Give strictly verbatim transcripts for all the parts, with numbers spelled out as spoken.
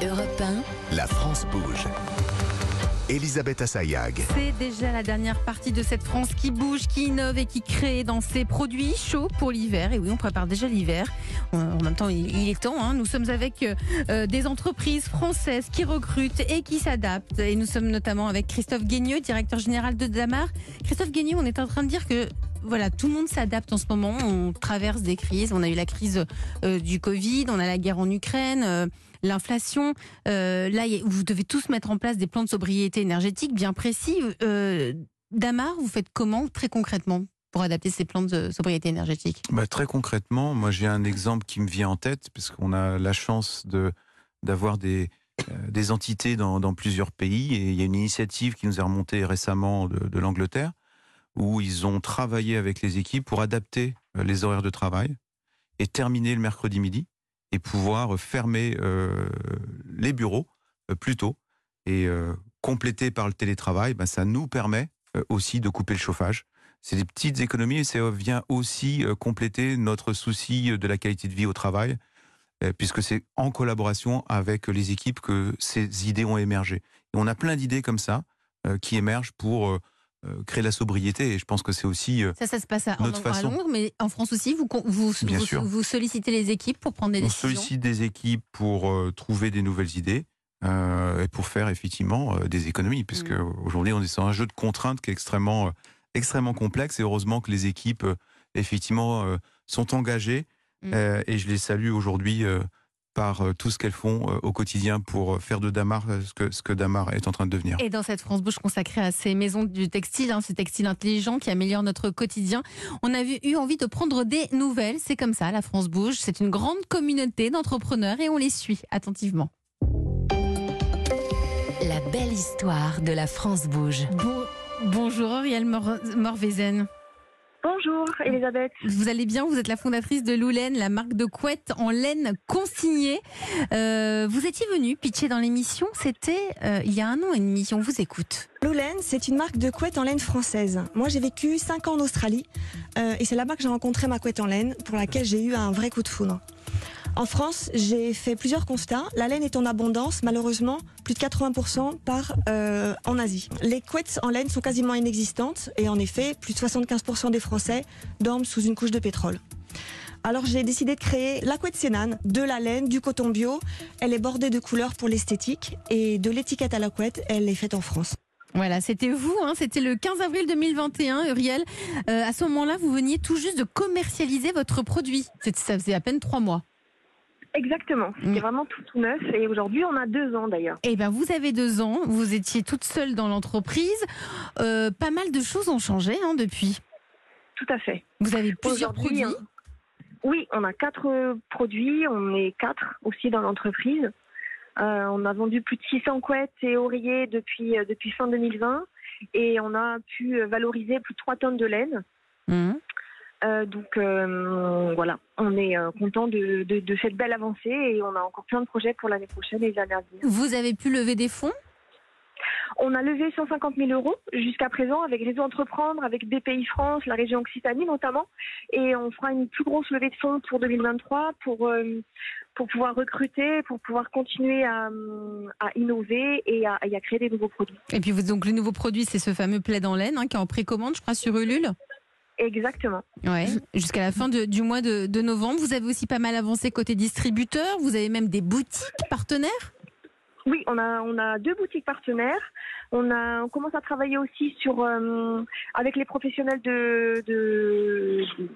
Europe un, La France bouge. Elisabeth Assayag. C'est déjà la dernière partie de cette France qui bouge, qui innove et qui crée dans ses produits chauds pour l'hiver. Et oui, on prépare déjà l'hiver. En même temps, il est temps. Hein. Nous sommes avec euh, des entreprises françaises qui recrutent et qui s'adaptent. Et nous sommes notamment avec Christophe Guigneux, directeur général de Damar. Christophe Guigneux, on est en train de dire que voilà, tout le monde s'adapte en ce moment. On traverse des crises. On a eu la crise euh, du Covid, on a la guerre en Ukraine, euh, l'inflation. Euh, là, y a, vous devez tous mettre en place des plans de sobriété énergétique bien précis. Euh, Damar, vous faites comment très concrètement pour adapter ces plans de sobriété énergétique? Bah, très concrètement, moi j'ai un exemple qui me vient en tête, parce qu'on a la chance de, d'avoir des, euh, des entités dans, dans plusieurs pays. Et il y a une initiative qui nous est remontée récemment de, de l'Angleterre, où ils ont travaillé avec les équipes pour adapter les horaires de travail et terminer le mercredi midi et pouvoir fermer euh, les bureaux euh, plus tôt. Et euh, complété par le télétravail, ben, ça nous permet euh, aussi de couper le chauffage. C'est des petites économies et ça vient aussi euh, compléter notre souci de la qualité de vie au travail, euh, puisque c'est en collaboration avec les équipes que ces idées ont émergé. Et on a plein d'idées comme ça euh, qui émergent pour euh, créer la sobriété, et je pense que c'est aussi euh, ça, ça se passe à, notre en, façon. à Londres, mais en France aussi, vous, vous, Bien vous, sûr. vous sollicitez les équipes pour prendre des On décisions. sollicite des équipes pour euh, trouver des nouvelles idées euh, et pour faire effectivement euh, des économies, puisque mmh. aujourd'hui on est sur un jeu de contraintes qui est extrêmement, euh, extrêmement complexe, et heureusement que les équipes euh, effectivement euh, sont engagées mmh. euh, et je les salue aujourd'hui euh, par euh, tout ce qu'elles font euh, au quotidien pour faire de Damar euh, ce, que, ce que Damar est en train de devenir. Et dans cette France bouge consacrée à ces maisons du textile, hein, ce textile intelligent qui améliore notre quotidien, on a vu, eu envie de prendre des nouvelles. C'est comme ça, la France bouge. C'est une grande communauté d'entrepreneurs et on les suit attentivement. La belle histoire de la France bouge. Bon, bonjour Auriel Mor- Morvezen. Bonjour Elisabeth. Vous allez bien? Vous êtes la fondatrice de Loulen, la marque de couettes en laine consignée. Euh, vous étiez venue pitcher dans l'émission, c'était euh, il y a un an et demi. On vous écoute. Loulen, c'est une marque de couettes en laine française. Moi, j'ai vécu cinq ans en Australie euh, et c'est là-bas que j'ai rencontré ma couette en laine, pour laquelle j'ai eu un vrai coup de foudre. En France, j'ai fait plusieurs constats. La laine est en abondance, malheureusement, plus de quatre-vingts pour cent part euh, en Asie. Les couettes en laine sont quasiment inexistantes et en effet, plus de soixante-quinze pour cent des Français dorment sous une couche de pétrole. Alors j'ai décidé de créer la couette Sénane, de la laine, du coton bio. Elle est bordée de couleurs pour l'esthétique et de l'étiquette à la couette, elle est faite en France. Voilà, c'était vous, hein, c'était le quinze avril deux mille vingt et un, Uriel. Euh, à ce moment-là, vous veniez tout juste de commercialiser votre produit. C'est, ça faisait à peine trois mois. Exactement, c'était mmh. vraiment tout, tout neuf et aujourd'hui on a deux ans d'ailleurs. Eh bien vous avez deux ans, vous étiez toute seule dans l'entreprise, euh, pas mal de choses ont changé hein, depuis. Tout à fait. Vous avez plusieurs aujourd'hui, produits hein, Oui, on a quatre euh, produits, on est quatre aussi dans l'entreprise. Euh, on a vendu plus de six cents couettes et oreillers depuis, euh, depuis fin deux mille vingt et on a pu valoriser plus de trois tonnes de laine. Mmh. Euh, donc euh, voilà, on est euh, content de, de, de cette belle avancée et on a encore plein de projets pour l'année prochaine et les années à venir. Vous avez pu lever des fonds? On a levé cent cinquante mille euros jusqu'à présent avec Réseau Entreprendre, avec B P I France, la région Occitanie notamment, et on fera une plus grosse levée de fonds pour deux mille vingt-trois pour, euh, pour pouvoir recruter, pour pouvoir continuer à, à innover et à, et à créer des nouveaux produits. Et puis vous, donc le nouveau produit, c'est ce fameux plaid en laine hein, qui est en précommande, je crois, sur Ulule. Exactement. Ouais. Jusqu'à la fin de, du mois de, de novembre. Vous avez aussi pas mal avancé côté distributeur. Vous avez même des boutiques partenaires. Oui, on a on a deux boutiques partenaires. On a on commence à travailler aussi sur euh, avec les professionnels de de, de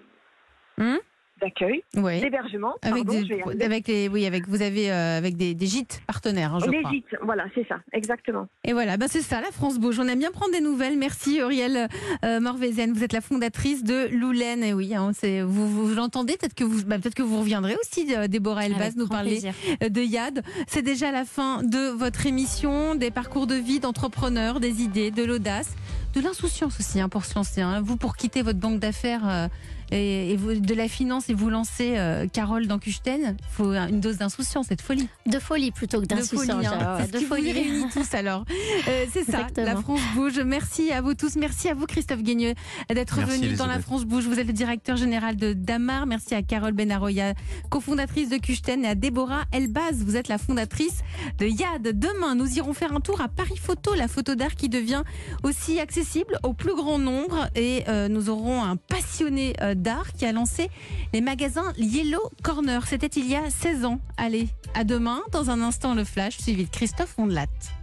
hum d'accueil, ouais. d'hébergement. Avec pardon, des, avec les oui avec vous avez euh, avec des, des gîtes partenaires. Hein, je des crois. gîtes, voilà, c'est ça, exactement. Et voilà, ben c'est ça, la France bouge. On aime bien prendre des nouvelles. Merci Auriel euh, Morvezen. Vous êtes la fondatrice de Loulen. Et oui, hein, c'est vous, vous l'entendez. Peut-être que vous bah, peut-être que vous reviendrez aussi, euh, Déborah Elbaz, nous parler plaisir. de Yad. C'est déjà la fin de votre émission, des parcours de vie d'entrepreneurs, des idées, de l'audace, de l'insouciance aussi hein, pour se lancer. Hein. Vous pour quitter votre banque d'affaires. Euh, et, et vous, de la finance et vous lancez euh, Carole dans Kuchten, il faut une dose d'insouciance, cette folie. De folie plutôt que De d'insouciance. folie, hein. j'adore. C'est ce De qui vous folie. réunit tous alors. Euh, c'est ça, Exactement. la France bouge. Merci à vous tous. Merci à vous, Christophe Guigneux, d'être Merci, venu dans la Elisabeth. France bouge. Vous êtes le directeur général de Damar. Merci à Carole Benaroya, cofondatrice de Kuchten, et à Déborah Elbaz. Vous êtes la fondatrice de Yad. Demain, nous irons faire un tour à Paris Photo, la photo d'art qui devient aussi accessible au plus grand nombre. Et euh, nous aurons un passionné euh, d'art qui a lancé les magasins Yellow Corner. C'était il y a seize ans. Allez, à demain. Dans un instant, le flash suivi de Christophe Ondelat.